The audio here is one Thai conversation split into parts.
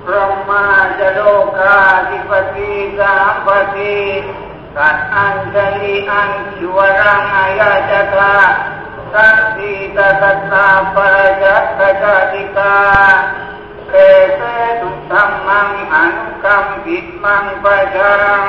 พรหมาจโลกาธิปติสามปฏิสัตอัญชลิอัญชิวรังอายาจตาสัตติตตัสสะปะจัตตะติกาเอเสตุธัมมังอนุกัมปิมังปัจจัง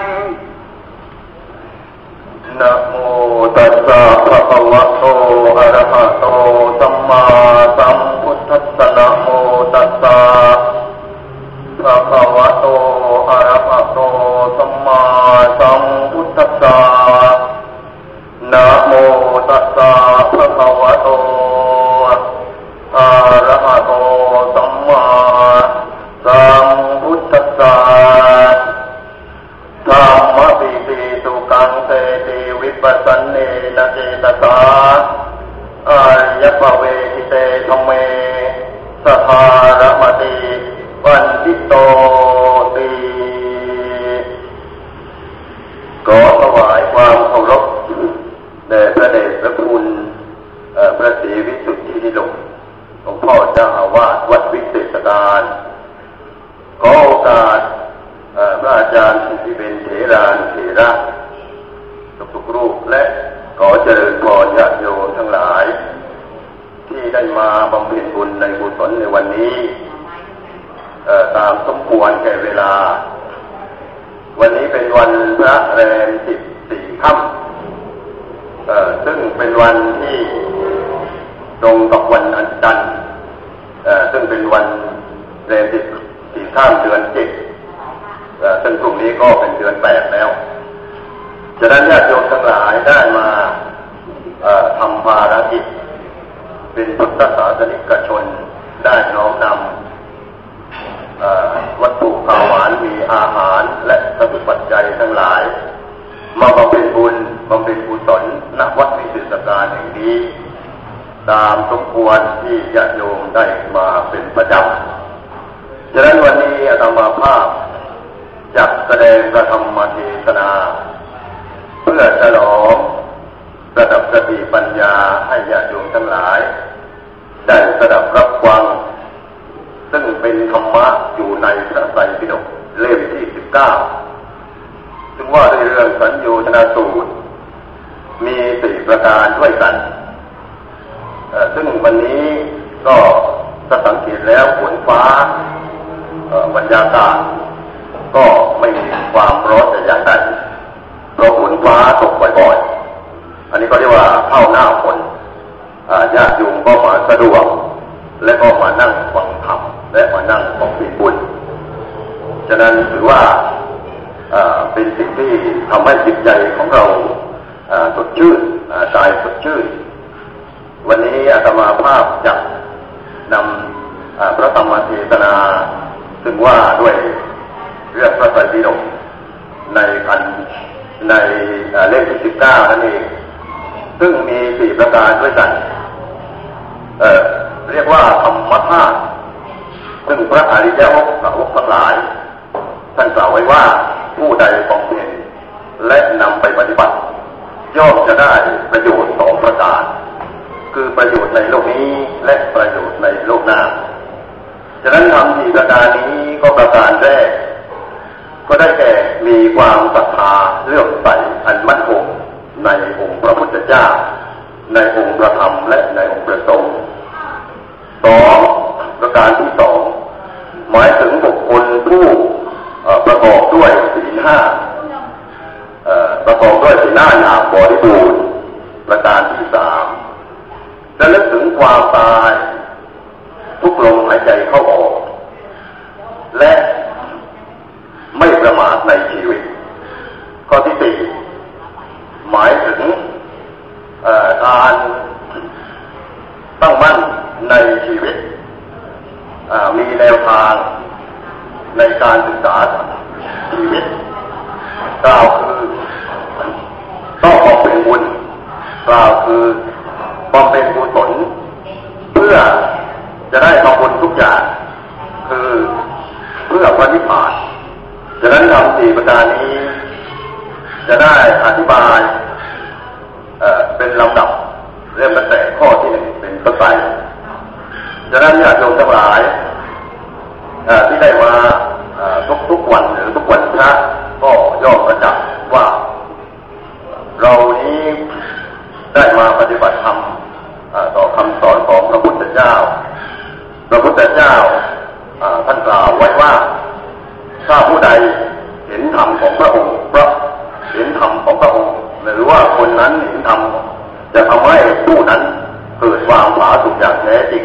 นะโมตัสสะภะคะวะโตอะระหะโตสัมมาสัมพุทธัสสะนะโมตัสสะภะคะวะโตอะระหะโตสัมมาสัมพุทธัสสะนะโมตัสสะภะคะวะโตอะระหะโตสัมมาสัมพุทธัสสะธัมมปิติสุขังเตติวิปัสสเนนะเจตสาอายัปเวทิเตธัมเมสหารมติวันติโตติขอถวายความเคารพแด่พระเดชพระคุณพระศรีวิสุทธินิโรธหลวงพ่อเจ้าอาวาสวัดวิเศษการขอโอกาสพระอาจารย์ที่เป็นเถรานุเถระทุกรูปและขอเจริญพรญาติโยมทั้งหลายที่ได้มาบำเพ็ญบุญในกุศลในวันนี้ตามสมควรแก่เวลาวันนี้เป็นวันพระแรม14 ค่ำซึ่งเป็นวันที่ตรงกับวันอันจันทร์ซึ่งเป็นวันแรม14 ค่ำเดือน7ซึ่งพรุ่งนี้ก็เป็นเดือน8แล้วฉะนั้นญาติโยมทั้งหลายได้มาทำภารกิจเป็นพุทธศาสนิกชนได้น้อมนำวัตถุข้าวหวานมีอาหารและสัพพปัจจัยทั้งหลายมาบำเพ็ญบุญบำเพ็ญกุศลณวัดวิเศษการแห่งนี้ตามสมควรที่ญาติโยมได้มาเป็นประจำฉะนั้นวันนี้อาตมาภาพจัดแสดงพระธรรมเทศนาเพื่อฉลองระดับสติปัญญาให้ญาติโยมทั้งหลายได้สดับรับฟังซึ่งเป็นธรรมะอยู่ในพระไตรปิฎกเล่มที่19ซึ่งว่าในเรื่องสัญโยชนะสูตรมี4ประการด้วยกันซึ่งวันนี้ก็ถ้าสังเกตแล้วฝนฟ้าบรรยากาศก็ไม่มีความร้อนแต่อย่างใดเพราะฝนฟ้าตกบ่อยๆอันนี้ก็เรียกว่าเข้าหน้าฝนญาติโยมก็มาสะดวกและก็มานั่งฟังธรรมและมานั่งบำเพ็ญบุญฉะนั้นถือว่าเป็นสิ่งที่ทำให้จิตใจของเราสดชื่นกายสดชื่นวันนี้อาตมาภาพจะนำพระธรรมเทศนาซึ่งว่าด้วยเรื่องพระไตรปิฎกในเล่มที่19นั่นเองซึ่งมี4ประการด้วยกันเรียกว่าธรรมธาตุซึ่งพระอริยสาวกทั้งหลายท่านกล่าวไว้ว่าผู้ใดบำเพ็ญและนำไปปฏิบัติย่อมจะได้ประโยชน์2ประการคือประโยชน์ในโลกนี้และประโยชน์ในโลกหน้าฉะนั้นธรรม4ประการนี้ก็ประการแรกก็ได้แก่มีความศรัทธาเลื่อมใสอันมั่นคงในองค์พระพุทธเจ้าในองค์พระธรรมและในองค์พระสงฆ์2ประการที่2หมายถึงบุคคลผู้ประกอบด้วยศีล5ประกอบด้วยศีล5อย่างบริบูรณ์ประการที่3ระลึกถึงความตายทุกลมหายใจเข้าออกและไม่ประมาทในชีวิตข้อที่4หมายถึงการตั้งมั่นในชีวิตมีแนวทางในการศึกษาชีวิตกล่าวคือต้องบำเพ็ญบุญกล่าวคือบำเพ็ญกุศลเพื่อจะได้ทำบุญทุกอย่างคือเพื่อพระนิพพานฉะนั้นธรรม4ประการนี้จะได้อธิบายเป็นลำดับเริ่มตั้งแต่ข้อที่1เป็นต้นไปฉะนั้นญาติโยมทั้งหลายที่ได้มาทุกวันหรือทุกวันพระก็ย่อมประจักษ์ว่าเรานี้ได้มาปฏิบัติธรรมต่อคำสอนของพระพุทธเจ้าพระพุทธเจ้าท่านกล่าวไว้ว่าถ้าผู้ใดเห็นธรรมของพระองค์เห็นธรรมของพระองค์หรือว่าคนนั้นเห็นธรรมจะทำให้ผู้นั้นเกิดความผาสุกอย่างแท้จริง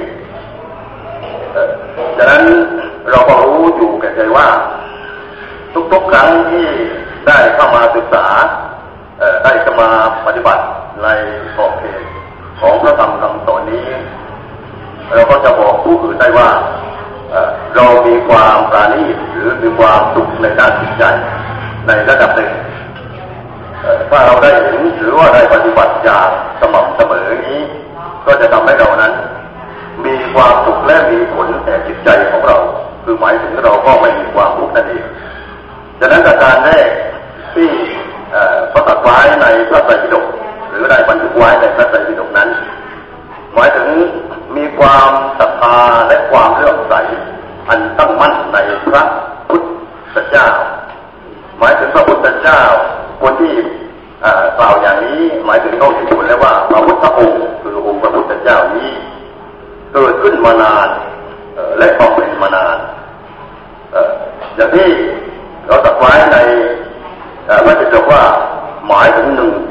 ฉะนั้นเราก็รู้อยู่แก่ใจว่าทุกๆครั้งที่ได้เข้ามาศึกษาได้เข้ามาปฏิบัติในขอบเขตของพระธรรมคำสอนนี้เราก็จะบอกผู้อื่นได้ว่าเรามีความปราณีตหรือมีความสุขในด้านจิตใจในระดับหนึ่งถ้าเราได้เห็นหรือว่าได้ปฏิบัติอย่างสม่ำเสมอนี้ก็จะทำให้เรานั้นมีความสุขและมีผลแก่จิตใจของเราคือหมายถึงเราก็ไม่มีความทุกข์นั่นเองฉะนั้นการแรกที่ประกาศไว้ในพระไตรปิฎกหรือได้บันทึกไว้ในพระไตรปิฎกนั้นหมายถึงมีความศรัทธาและความเลื่อมใสอันตั้งมั่นในพระพุทธเจ้าหมายถึงพระพุทธเจ้าคนที่กล่าวอย่างนี้หมายถึงเขาเห็นผลแล้วว่าพระพุทธองค์คือองค์พระพุทธเจ้านี้เกิดขึ้นมานานและบำเพ็ญมานานอย่างที่เราตรัสไว้ในพระไตรปิฎกว่าหมายถึง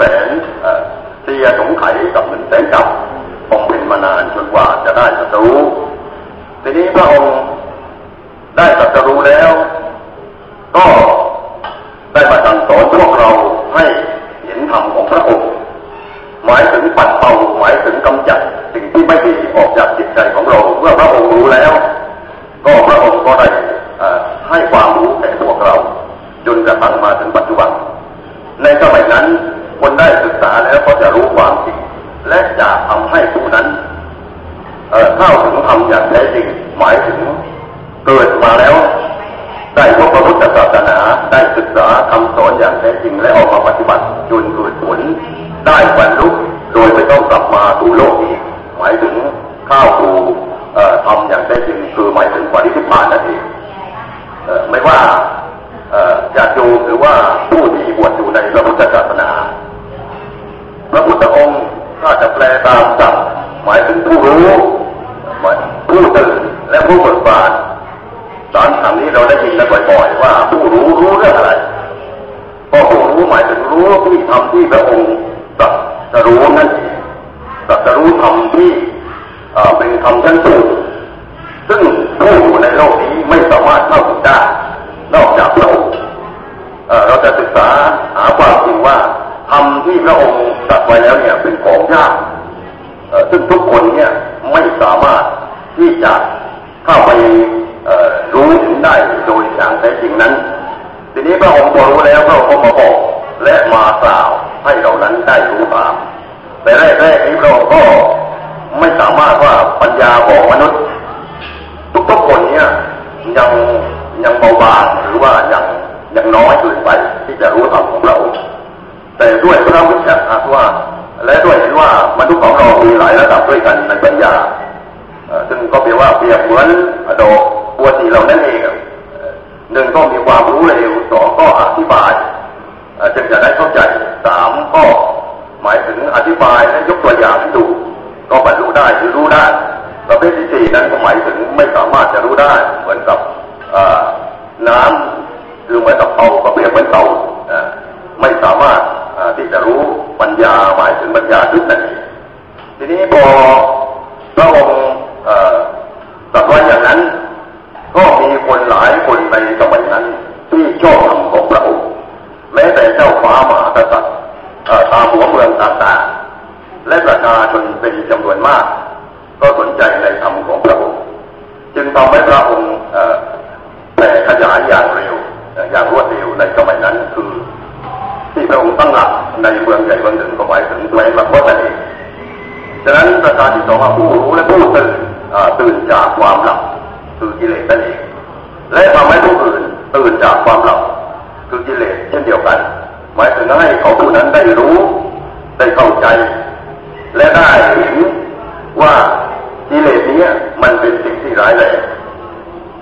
100,000เสียสงไขยกับ100,000กับบำเพ็ญมานานจนกว่าจะได้ตรัสรู้ทีนี้พระองค์ได้ตรัสรู้แล้วก็ได้มาสั่งสอนพวกเราให้เห็นธรรมของพระองค์หมายถึงปัดเป่าหมายถึงกำจัดสิ่งที่ไม่ดีออกจากจิตใจของเราเมื่อพระองค์รู้แล้วก็พระองค์ก็ได้ให้ความรู้แก่พวกเราจนกระทั่งมาถึงปัจจุบันในสมัยนั้นคนได้ศึกษาแล้วก็จะรู้ความจริงและจะทำให้ผู้นั้นเข้าถึงธรรมอย่างแท้จริงหมายถึงเกิดมาแล้วได้พบพระพุทธศาสนาได้ศึกษาคำสอนอย่างแท้จริงและออกมาปฏิบัติจนเกิดผลได้บรรลุโดยไม่ต้องกลับมาสู่โลกอีกหมายถึงเข้าสู่ธรรมอย่างแท้จริงคือหมายถึงปรินิพพานนั่นเองไม่ว่าญาติโยมหรือว่าผู้ที่บวชอยู่ในพระพุทธศาสนาพระพุทธองค์ถ้าจะแปลตามศัพท์หมายถึงผู้รู้ผู้ตื่นและผู้เบิกบานสารคำนี้เราได้ยินกันบ่อยๆว่าผู้รู้เรื่องอะไรก็ผู้รู้หมายถึงรู้ที่ธรรมที่พระองค์ตรัสรู้นั่นเองตรัสรู้ธรรมที่เป็นธรรมชั้นสูงซึ่งผู้อยู่ในโลกนี้ไม่สามารถเข้าถึงได้นอกจากพระองค์เราจะศึกษาหาความจริงว่าธรรมที่พระองค์ตรัสไว้แล้วเนี่ยเป็นของยากซึ่งทุกคนเนี่ยไม่สามารถที่จะเข้าไปรู้ถึงได้โดยอย่างแท้จริงนั้นทีนี้พระองค์พอรู้แล้วพระองค์ก็มาบอกและมากล่าวให้เรานั้นได้รู้ตามแต่แรกๆนี้พระองค์ก็ไม่สามารถว่าปัญญาของมนุษย์ทุกคนเนี่ยยังเบาบางหรือว่ายังน้อยเกินไปที่จะรู้ธรรมของพระองค์แต่ด้วยพระวิชาว่าและด้วยเห็นว่ามนุษย์ของเรามีหลายระดับด้วยกันในปัญญาซึ่งก็แปลว่าเปรียบเหมือนดอกบัวสีเหล่านั้นเองหนึ่งก็มีความรู้เร็วสองก็อธิบายจึงจะได้เข้าใจสามก็หมายถึงอธิบายและยกตัวอย่างให้ดูก็บรรลุได้หรือรู้ได้ประเภทที่สี่นั้นก็หมายถึงไม่สามารถจะรู้ได้เหมือนกับน้ำคือเหมือนกับเตาก็เปรียบเหมือนเตาไม่สามารถที่จะรู้ปัญญาหมายถึงปัญญาทึบนั่นเองทีนี้พอพระองค์ตรัสไว้อย่างนั้นก็มีคนหลายคนในสมัยนั้นที่ชอบธรรมของพระองค์แม้แต่เจ้าฟ้ามหากษัตริย์ตามหัวเมืองต่างๆและประชาชนเป็นจำนวนมากก็สนใจในธรรมของพระองค์จึงทำให้พระองค์แผ่ขยายอย่างเร็วอย่างรวดเร็วในสมัยนั้นคือที่พระองค์ตั้งหลักในเมืองใหญ่เมืองหนึ่งก็หมายถึงแคว้นมคธนั่นเองฉะนั้นประชาชนต้องผู้รู้และผู้ตื่นจากความหลับคือกิเลสนั่นเองและทำให้ผู้อื่นตื่นจากความหลับคือกิเลสเช่นเดียวกันหมายถึงให้เขาผู้นั้นได้รู้ได้เข้าใจและได้เห็นว่ากิเลสนี้มันเป็นสิ่งที่ร้ายแรง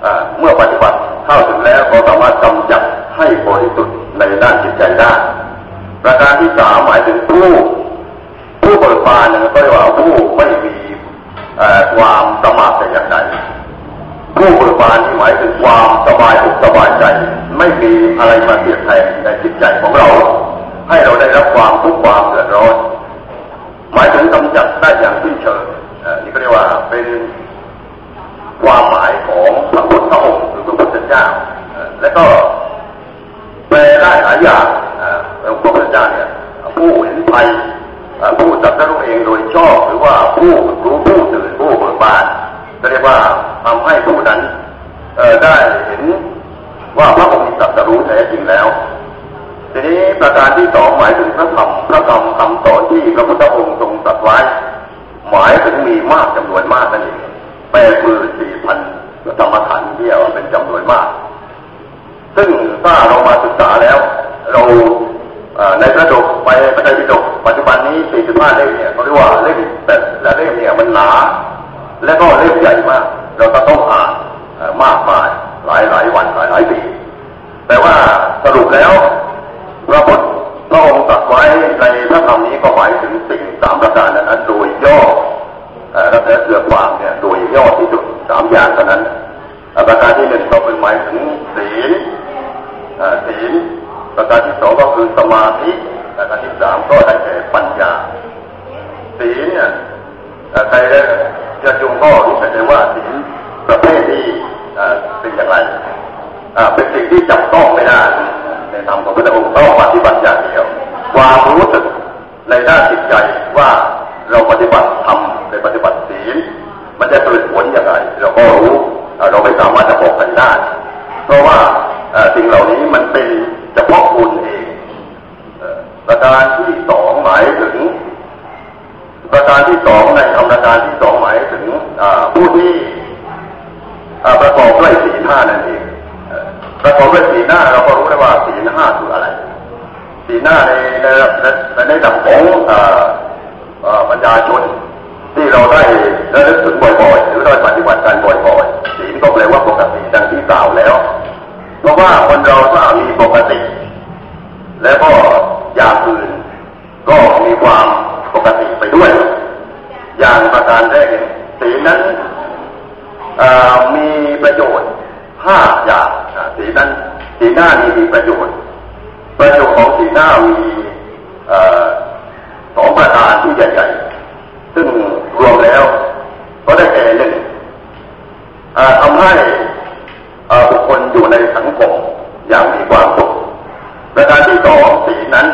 เมื่อปฏิบัติเข้าถึงแล้วก็สามารถกำจัดให้บริสุทธิ์ในด้านจิตใจได้ประการที่3หมายถึงผู้เบิกบานก็เรียกว่าผู้ไม่มีความประมาทแต่อย่างใดผู้เบิกบานที่หมายถึงความสบายอกสบายใจไม่มีอะไรมาเสียดแทงในจิตใจของเราให้เราได้รับความทุกข์ความเดือดร้อนหมายถึงกำจัดได้อย่างสิ้นเชิงนี่ก็เรียกว่าเป็นความหมายของพระพุทธองค์หรือพระพุทธเจ้าและก็แปลได้หลายอย่างพระพุทธเจ้าเนี่ยผู้เห็นภัยผู้ตรัสรู้เองโดยชอบหรือว่าผู้รู้ผู้ตื่นผู้เบิกบานจะเรียกว่าทำให้ผู้นั้นได้เห็นว่าพระองค์ตรัสรู้แท้จริงแล้วทีนี้ประการที่2หมายถึงพระธรรมคำสอนที่พระพุทธองค์ทรงตรัสไว้หมายถึงมีมากจำนวนมากนั่นเอง84,000 ธรรมขันธ์ที่เป็นจำนวนมากซึ่งถ้าเรามาศึกษาแล้วเราในพระดกไปพระไตรปิฎกปัจจุบันนี้45 เล่มเนี่ยเขาเรียกว่าเล่มแต่ละเล่มเนี่ยมันหนาและก็เล่มใหญ่มากเราก็ต้องอ่านมากมายหลายวันหลายปีแต่ว่าสรุปแล้วพระพุทธองค์ตรัสไว้ในพระธรรมนี้ก็หมายถึงสิ่ง3ประการนั้นโดยย่อและเนื้อความเนี่ยโดยย่อที่สุด3อย่างเท่านั้นประการที่1ก็เป็นหมายถึงศีลประการที่2ก็คือสมาธิประการที่3ก็ได้แก่ปัญญาศีลเนี่ยใครจะจงก็รู้แต่ว่าศีลประเภทนี้เป็นอย่างไรเป็นสิ่งที่จับต้องไม่ได้ในธรรมของพระองค์ต้องปฏิบัติอย่างเดียวความรู้สึกในด้านจิตใจว่าเราปฏิบัติธรรมในปฏิบัติศีลมันจะเกิดผลอย่างไรเราก็รู้เราไม่สามารถจะบอกกันได้เพราะว่าสิ่งเหล่านี้มันเป็นเฉพาะคุณเองประการที่2หมายถึงประการที่2ในคำประการที่2หมายถึงผู้ที่ประกอบด้วยศีล5นั่นเองประกอบด้วยศีล5เราก็รู้ได้ว่าศีล5คืออะไรศีล5ในระดับของประชาชนที่เราได้ระลึกถึงบ่อยๆหรือได้ปฏิบัติการบ่อยๆศีลก็แปลว่าปกติดังที่กล่าวแล้วเพราะว่าคนเราถ้ามีปกติแล้วก็อย่างอื่นก็มีความปกติไปด้วยอย่างประการแรกศีลนั้นมีประโยชน์5อย่างศีลนั้นศีล5นี้มีประโยชน์ของศีล5มี2ประการที่ใหญ่ๆซึ่งรวมแล้วก็ได้แก่1ทำให้บุคคลอยู่ในสังคมอย่างมีความสุขประการที่2ศีลนั้น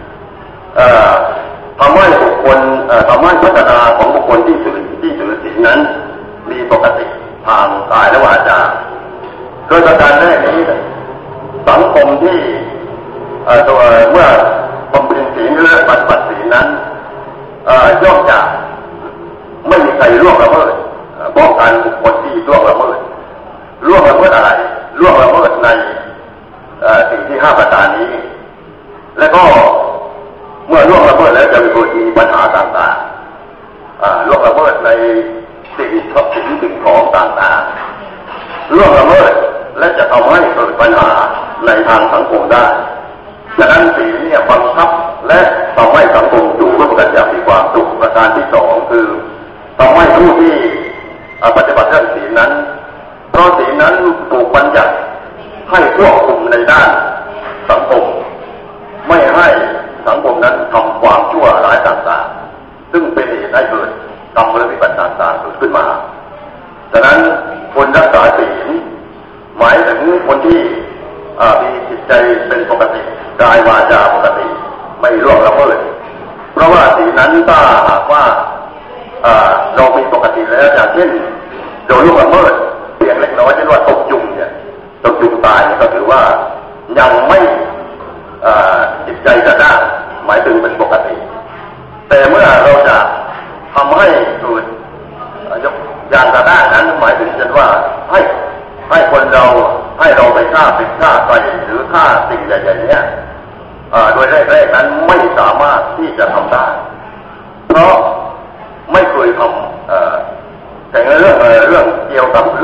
ทำให้บุคคลทำให้พัฒนาของบุคคลที่ถือศีลนั้นมีปกติทางกายและวาจาโดยประการแรกนี้สังคมที่ตัวเมื่อบำเพ็ญศีลหรือปฏิบัติศีลนั้นย่อมจะไม่มีใครล่วงละเมิดป้องกันบุคคลที่ล่วงละเมิดอะไรล่วงละเมิดในสิ่งที่5ประการนี้และก็เมื่อล่วงละเมิดแล้วจะมีปัญหาต่างๆล่วงละเมิดในสิ่งของต่างๆล่วงละเมิดและจะทำให้เกิดปัญหาในทางสังคมได้ฉะนั้นศีลเนี่ยบังคับและทำให้สังคมอยู่ร่วมกันอย่างมีความสุขประการที่2คือทำให้ผู้ที่ปฏิบัติเรื่องศีลนั้นเพราะศีลนั้นถูกบัญญัติให้ควบคุมในด้านสังคมไม่ให้สังคมนั้นทำความชั่วร้ายต่างๆซึ่งเป็นเหตุให้เกิดกรรมและวิบัติต่างๆเกิดขึ้นมาฉะนั้นคนรักษาศีลหมายถึงคนที่มีจิตใจเป็นปกติกายวาจาปกติไม่ล่วงละเมิดเพราะว่าศีลนั้นถ้าหากว่าเรามีปกติแล้วอย่างเช่นเราล่วงละเมิดเพียงเล็กน้อยเช่นว่าตกยุงเนี่ยตกยุงตายก็ถือว่ายังไม่จิตใจกระด้างหมายถึงเป็นปกติแต่เมื่อเราจะทำให้เกิดอย่างกระด้างนั้นหมายถึงเช่นว่าให้คนเราให้เราไปฆ่าปิดฆ่าไปหรือฆ่าสิ่งใหญ่ๆเนี่ยโดยแรกๆนั้นไม่สามารถที่จะทำได้เพราะไม่เคยทำแต่เรื่องเกี่ยวกับเรื่อง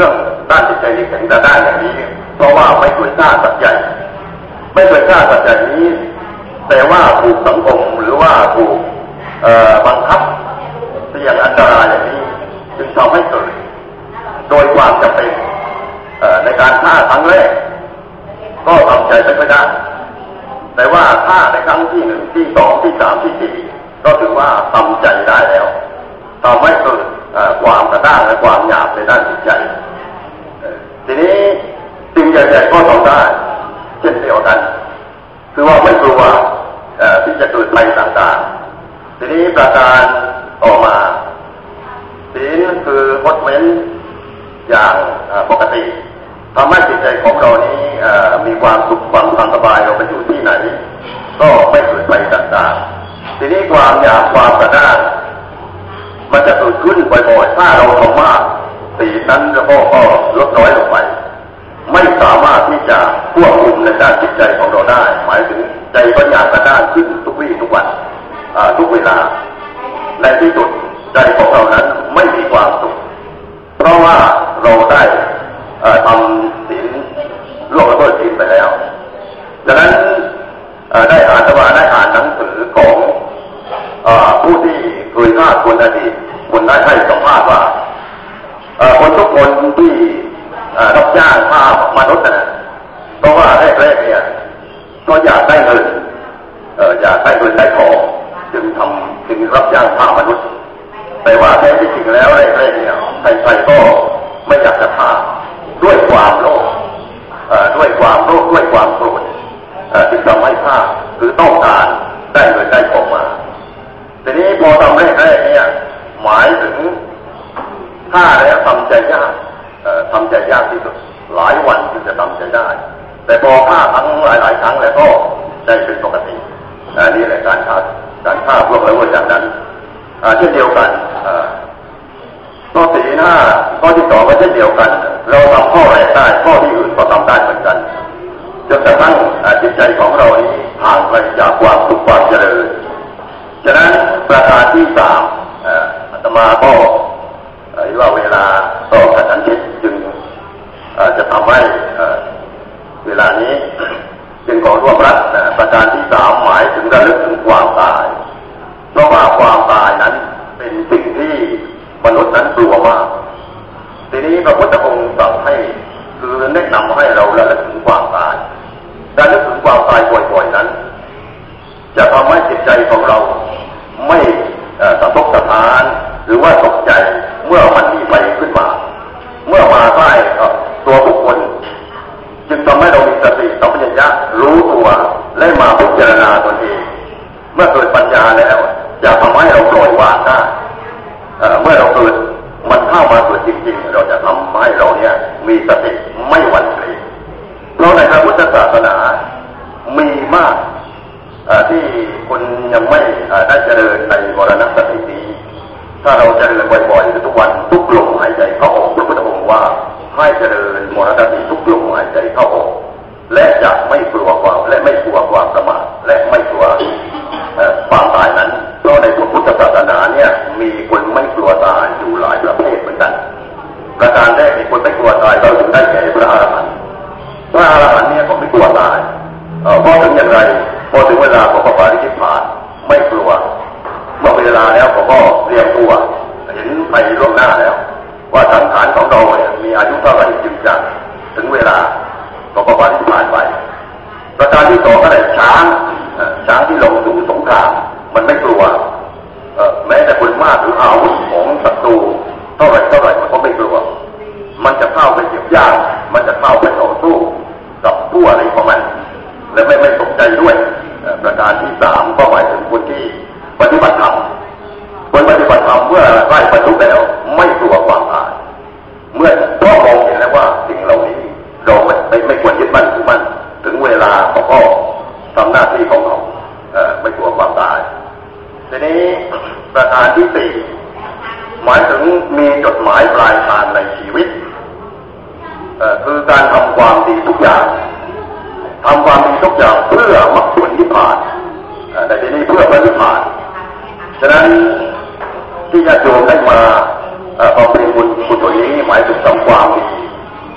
ด้านจิตใจที่แข็งกระด้างอย่างนี้เพราะว่าไม่เคยฆ่าสัตว์ใหญ่ไม่เคยฆ่าสัตว์ใหญ่นี้แต่ว่าถูกสังคมหรือว่าถูกบังคับเสี่ยงอันตรายอย่างนี้จึงทำให้เกิดโดยความจำเป็นในการฆ่าครั้งแรกก็ทำใจไม่ค่อยได้แต่ว่าฆ่าในครั้งที่1ที่2ที่3ที่4ก็ถือว่าทำใจได้แล้วทำให้เกิดความกระด้างและความหยาบในด้านจิตใจทีนี้สิ่งใหญ่ๆก็ทำได้เช่นเดียวกันคือว่าไม่กลัวที่จะเกิดภัยต่างๆทีนี้ประการต่อมาศีลคืองดเว้นอย่างปกติทำให้จิตใจของเรานี้มีความสุขความสบายเราไปอยู่ที่ไหนก็ไม่เกิดภัยต่างๆทีนี้ความหยาบความกระด้างมันจะเกิดขึ้นบ่อยๆถ้าเราทำมากศีลนั้นก็ลดน้อยลงไปไม่สามารถที่จะควบคุมในด้านจิตใจของเราได้หมายถึงใจก็หยาบกระด้างขึ้นทุกวี่ทุกวันทุกเวลาในที่สุดใจของเรานั้นไม่มีความสุขเพราะว่าเราได้ทำศีลล่วงละเมิดศีลไปแล้วดังนั้นได้อ่านหนังสือของผู้ที่เคยฆ่าคนอดีตคนได้ให้สัมภาษณ์ว่าคนทุกคนที่รับจ้างฆ่ามนุษย์นะเพราะว่าแรกๆเนี่ยก็อยากได้เงินอยากได้เงินได้ทองจึงรับจ้างฆ่ามนุษย์แต่ว่าแท้ที่จริงแล้วแรกๆเนี่ยใครๆก็ไม่อยากจะฆ่าด้วยความโลภด้วยความโกรธจึงทำให้ฆ่าคือต้องการได้เงินได้ทองมาทีนี้พอทำแรกๆเนี่ยหมายถึงฆ่าแล้วทำใจยากที่สุดหลายวันจึงจะทำใจได้แต่พอฆ่าทั้งหลายครั้งแล้วก็ใจเป็นปกตินี่แหละการฆ่าพวกเราอย่างนั้นเช่นเดียวกันข้อ4 5ข้อที่2ก็เช่นเดียวกันเราทำข้อแรกได้ข้อที่อื่นก็ทำได้เหมือนกันจนกระทั่งจิตใจของเรานี้ห่างไกลจากความสุขความเจริญฉะนั้นประการที่3อาตมาก็ว่าเวลาต่อกระชั้นชิดจึงจะทำให้เวลานี้จึงขอร่วมรัฐประการที่3หมายถึงระลึกถึงความตายเพราะว่าความตายนั้นเป็นสิ่งที่มนุษย์นั้นกลัวมากทีนี้พระพุทธองค์สั่งให้คือแนะนำให้เราระลึกถึงความตายระลึกถึงความตายบ่อยๆนั้นจะทำให้จิตใจของเราไม่สะทกสะท้านหรือว่าตกใจเมื่อมันมีไฟขึ้นมาเมื่อมาใกล้ตัวบุคคลจึงทำให้เรามีสติสัมปชัญญะรู้ตัวและมาพิจารณาตนเองเมื่อเกิดปัญญาแล้วจะทำให้เราปล่อยวางได้เมื่อเราเกิดมันเข้ามาเกิดจริงๆเราจะทำให้เราเนี่ยมีสติไม่หวั่นเกรงเพราะในพระพุทธศาสนามีมากที่คนยังไม่ได้เจริญในมรณสตินี้ถ้าเราเจริญบ่อยๆทุกวันทุกลมหายใจเข้าออกพระพุทธองค์ว่าให้เจริญมรณสติทุกลมหายใจเข้าออกและจะไม่กลัวความประมาทและไม่กลัวความตายนั้นเพราะในพุทธศาสนาเนี่ยมีคนไม่กลัวตายอยู่หลายประเภทเหมือนกันประการแรกมีคนไม่กลัวตายเราถึงได้แก่พระอรหันต์เนี่ยเขาไม่กลัวตายเพราะถึงอย่างไรพอถึงเวลาของพระปาริจิตผ่านไม่กลัวเมื่อเวลาแล้วเขาก็เรียกตัวเห็นไปล่วงหน้าแล้วว่าสังขารของเราเนี่ยมีอายุเท่าไหร่จึงจะถึงเวลาของพระปาริจิตผ่านไปประการที่2ก็ได้ช้างที่ลงสู่สงครามมันไม่กลัวแม้แต่คนมากหรืออาวุธของศัตรูเท่าไหร่มันก็ไม่กลัวมันจะเข้าไปเหยียบย่างมันจะเข้าไปต่อสู้กับผู้อะไรของมันและไม่ตกใจด้วยประการที่3ก็หมายถึงคนที่ปฏิบัติธรรมคนปฏิบัติธรรมเมื่อใกล้บรรลุแล้วไม่กลัวความตายเมื่อเพราะมองเห็นแล้วว่าสิ่งเหล่านี้เราไม่ควรยึดมั่นถือมั่นถึงเวลาเขาก็ทำหน้าที่ของเขาไม่กลัวความตายทีนี้ประการที่4หมายถึงมีจุดหมายปลายทางในชีวิตคือการทำความดีทุกอย่างเพื่อมรรคผลนิพพานในที่นี้เพื่อพระนิพพานฉะนั้นที่ญาติโยมได้มาบำเพ็ญบุญกุศลนี้หมายถึงทำความดี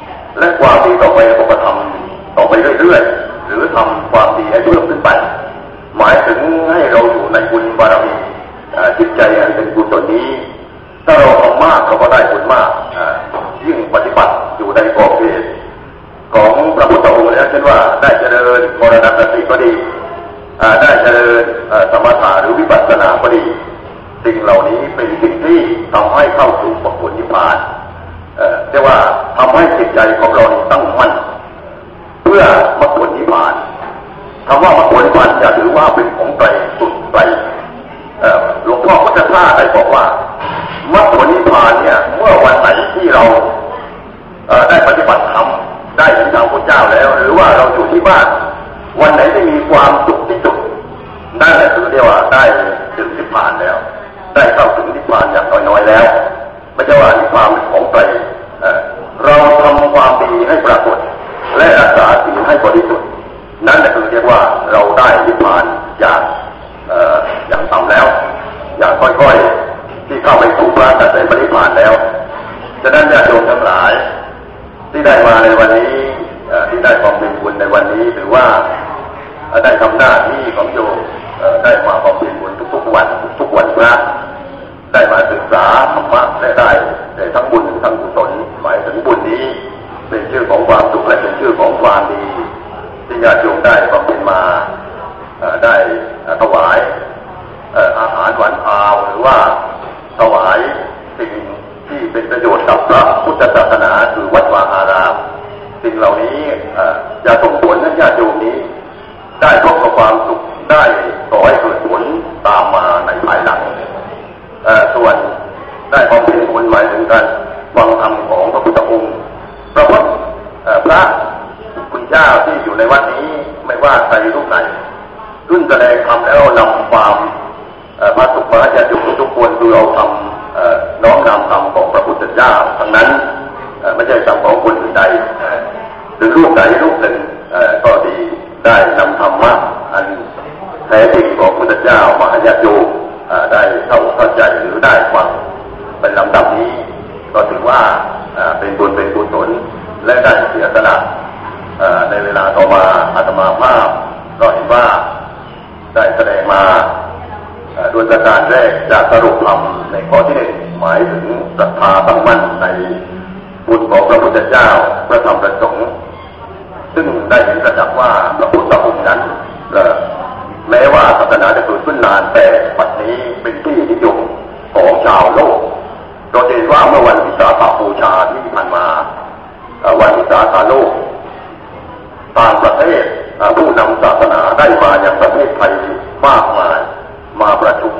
และความดีต่อไปเราก็ทำต่อไปเรื่อยๆหรือทำความดีให้เพิ่มขึ้นไปหมายถึงให้เราอยู่ในบุญบารมีจิตใจอันเป็นกุศลนี้ถ้าเราทำมากเราก็ได้บุญมากยิ่งปฏิบัติอยู่ในกรอบเขตของพระพุทธองค์แล้วเช่นว่าได้เจริญมรณสติก็ดีได้เจริญสมถะหรือวิปัสสนาก็ดีสิ่งเหล่านี้เป็นสิ่งที่ทำให้เข้าสู่มรรคผลนิพพานเรียกว่าทำให้จิตใจของเราตั้งมั่นเพื่อมรรคผลนิพพานคำว่ามรรคผลนิพพานจะถือว่าเป็นของไกลสุดไกลหลวงพ่อพุทธทาสได้บอกว่ามรรคผลนิพพานเนี่ยเมื่อวันไหนที่เราได้ปฏิบัติธรรมได้ถึงทางพระเจ้าแล้วหรือว่าเราอยู่ที่บ้านวันไหนได้มีความสุขที่สุดนั่นแหละคือเรียกว่าได้ถึงนิพพานแล้วได้เข้าถึงนิพพานอย่างน้อยๆแล้วไม่ใช่ว่านิพพานเป็นของไกลเราทำความดีให้ปรากฏและรักษาศีลให้บริสุทธิ์นั่นแหละคือเรียกว่าเราได้นิพพานอย่างต่ำแล้วอย่างค่อยๆที่เข้าไปสู่พระสัจจะนิพพานแล้วฉะนั้นญาติโยมทั้งหลายที่ได้มาในวันนี้ที่ได้ความเป็นบุญในวันนี้ถือว่าได้ทำหน้าที่ของโยมได้มาความเป็นบุญทุกๆวันทุกวันพระได้มาศึกษาธรรมะและได้ทั้งบุญทั้งกุศลหมายถึงบุญนี้เป็นชื่อของความสุขและเป็นชื่อของความดีที่ญาติโยมได้ความเป็นมาได้ถวายอาหารหวานข้าวหรือว่าถวายสิ่งที่เป็นประโยชน์กับพระพุทธศาสนาคือวัดวาอารามสิ่งเหล่านี้จะส่งผลให้ญาติโยมนี้ได้พบกับความสุขได้ต่อให้เกิดผลตามมาในภายหลังส่วนได้ความเป็นบุญหมายถึงการฟังธรรมของพระพุทธองค์พระพุทธพระคุณเจ้าที่อยู่ในวัดนี้ไม่ว่าใครรูปไหนรุ่นแสดงธรรมแล้วนำความพระสุขพระญาติโยมทุกคนคือเราทำน้อมนำธรรมของพระพุทธเจ้าทั้งนั้นไม่ใช่ธรรมของคนอื่นใดหรือรูปใดรูปหนึ่งก็ดีได้นำธรรมะอันแท้จริงของพระพุทธเจ้ามาให้ญาติโยมได้เข้าใจหรือได้ฟังเป็นลำดับนี้ก็ถือว่าเป็นบุญเป็นกุศลและได้เสียสละในเวลาต่อมาอาตมาภาพก็เห็นว่าได้แสดงมาโดยประการแรกจากสรุปธรรมในข้อที่หนึ่งหมายถึงศรัทธาตั้งมั่นในบุญของพระพุทธเจ้าพระธรรมพระสงฆ์ซึ่งได้เห็นระดับว่าพระพุทธองค์นั้นแม้ว่าศาสนาจะเกิดขึ้นนานแต่ปัจจุบันนี้เป็นที่นิยมของชาวโลกเราเห็นว่าเมื่อวันวิสาขบูชาที่ผ่านมาวันวิสาขโลกต่างประเทศผู้นำศาสนาได้มาอย่างประเทศไทยมากมายมาประชุม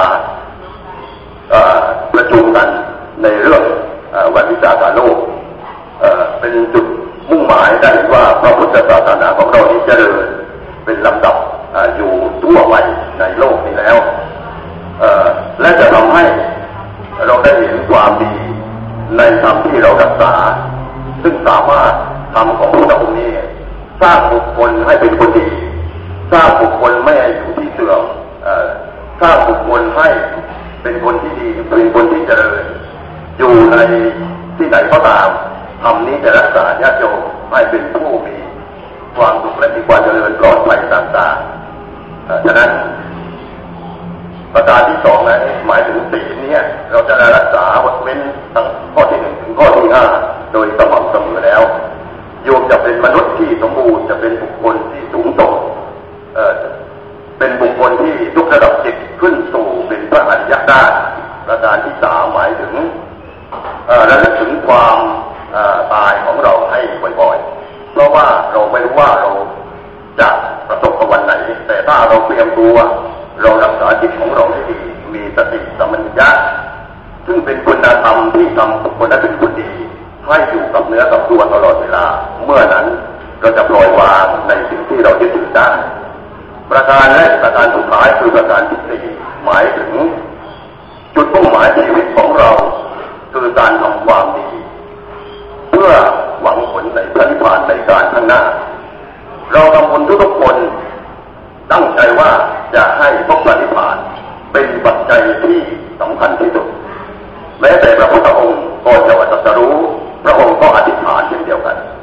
กันในเรื่องวันวิสาขโลกเป็นจุดมุ่งหมายได้เห็นว่าพระพุทธศาสนาของเรานี้เจริญเป็นลำดับอยู่ทั่วไปในโลกนี้แล้วและจะทำให้เราได้เห็นความดีในธรรมที่เรารักษาซึ่งสามารถธรรมของพระพุทธองค์นี้สร้างบุคคลให้เป็นคนดีสร้างบุคคลไม่ให้อยู่ที่เสื่อมสร้างบุคคลให้เป็นคนที่ดีเป็นคนที่เจริญอยู่ในที่ไหนก็ตามธรรมนี้จะรักษาญาติโยมให้เป็นผู้มีความสุขและมีความเจริญปลอดภัยต่างๆฉะนั้นประการที่สองนั้นหมายถึงศีลนี้เราจะรักษาอดเว้นตั้งข้อที่หนึ่งถึงข้อที่ห้าโดยสม่ำเสมอแล้วโยมจะเป็นมนุษย์ที่สมบูรณ์จะเป็นบุคคลที่สูงส่งเป็นบุคคลที่ยกระดับจิตขึ้นสู่เป็นพระอริยะได้ประการที่สามหมายถึงระลึกถึงความตายของเราให้บ่อยๆเพราะว่าเราไม่รู้ว่าเราจะประสบกับวันไหนแต่ถ้าเราเตรียมตัวเรารักษาจิตของเราให้ดีมีสติสัมปชัญญะซึ่งเป็นคุณธรรมที่ทำบุคคลนั้นเป็นคนดีให้อยู่กับเนื้อกับตัวตลอดเวลาเมื่อนั้นเราจะปล่อยวางในสิ่งที่เรายึดถือได้ประการแรกประการสุดท้ายคือประการที่สี่หมายถึงจุดมุ่งหมายชีวิตของเราคือการทำความดีเพื่อหวังผลในพระนิพพานในการข้างหน้าเราทำบุญทุกคนตั้งใจว่าจะให้พบพระนิพพานเป็นปัจจัยที่สำคัญที่สุดแม้แต่พระพุทธองค์ก็จะตรัสรู้พระองค์ก็อธิษฐานเช่นเดียวกัน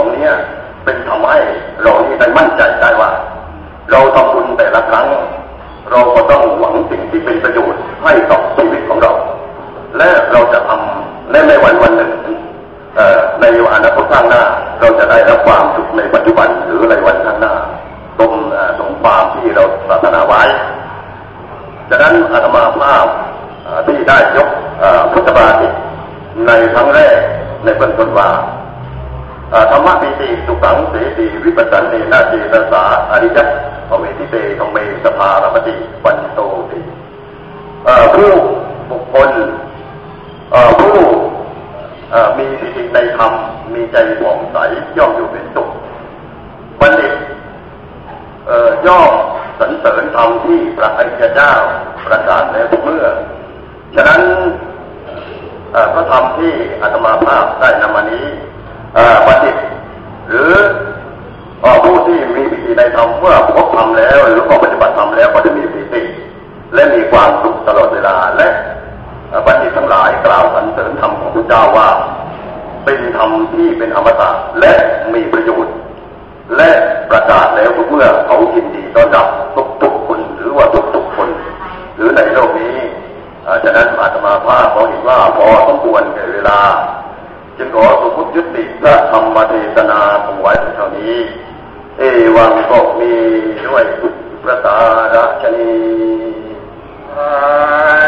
รงนี้เป็นทำให้เรานี่ได้มั่นใจได้ว่าเราทำบุญแต่ละครั้งเราก็ต้องหวังสิ่งที่เป็นประโยชน์ให้กับชีวิตของเราและเราจะทำในวันหนึ่งในอนาคตข้างหน้าเราจะได้รับความสุขในปัจจุบันหรือในวันข้างหน้าตรงความที่เราปรารถนาไว้ดังนั้นอาตมาภาพที่ได้ยกพุทธบาทในครั้งแรกในเบื้องต้นว่าธรรมะปีติสุขังเสติวิปัสสนีนาเจตสาอริยัตภเวทิเตธรรมเมสภารมติปันโตติผู้บุคคลผู้มีปิติในธรรมมีใจผ่องใสย่อมอยู่เป็นสุขบัณฑิตย่อมสรรเสริญธรรมที่พระอริยเจ้าประกาศแล้วทุกเมื่อฉะนั้นพระธรรมที่อาตมาภาพได้นำมานี้บัณฑิตหรือผู้ที่มีปิติในธรรมเมื่อพบธรรมแล้วหรือพอปฏิบัติธรรมแล้วก็จะมีปิติและมีความสุขตลอดเวลาและบัณฑิตทั้งหลายกล่าวสรรเสริญธรรมของพระเจ้าว่าเป็นธรรมที่เป็นอมตะและมีประโยชน์และประกาศแล้วทุกเมื่อเขายินดีต้อนรับทุกคนหรือว่าทุกคนหรือในโลกนี้ฉะนั้นอาตมาภาพขอเห็นว่าพอสมควรแก่เวลาจึงขอสมมุติยุติพระธรรมเทศนาของไว้เท่านี้เอวังก็มีด้วยพระสาราชนี